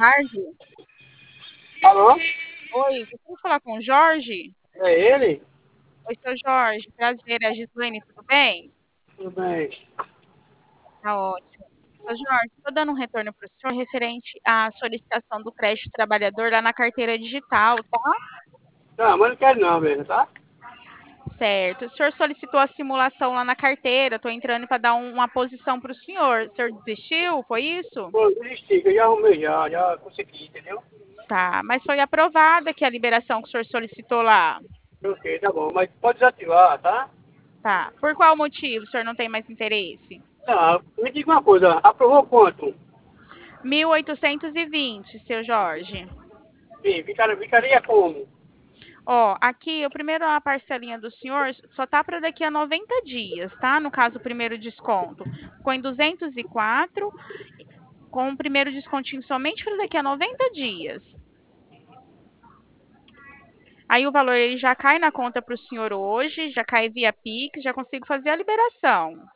tarde. Alô? Oi, gostaria de falar com o Jorge? É ele? Oi, seu Jorge, prazer, é a Gislaine, tudo bem? Tudo bem. Tá ótimo. Seu Jorge, estou dando um retorno para o senhor referente à solicitação do crédito trabalhador lá na carteira digital, tá? Tá, mas não quero não mesmo, tá? Certo. O senhor solicitou a simulação lá na carteira, estou entrando para dar uma posição para o senhor. O senhor desistiu, foi isso? Pô, desisti, que eu já arrumei já consegui, entendeu? Tá, mas foi aprovada que a liberação que o senhor solicitou lá. Ok, tá bom, mas pode desativar, tá? Tá. Por qual motivo o senhor não tem mais interesse? Tá, me diga uma coisa, aprovou quanto? 1.820, seu Jorge. Sim, ficaria como? Ó, aqui, o primeiro, a parcelinha do senhor só tá para daqui a 90 dias, tá? No caso, o primeiro desconto. Ficou em 204, com o primeiro descontinho somente para daqui a 90 dias. Aí o valor ele já cai na conta para o senhor hoje, já cai via Pix, já consigo fazer a liberação.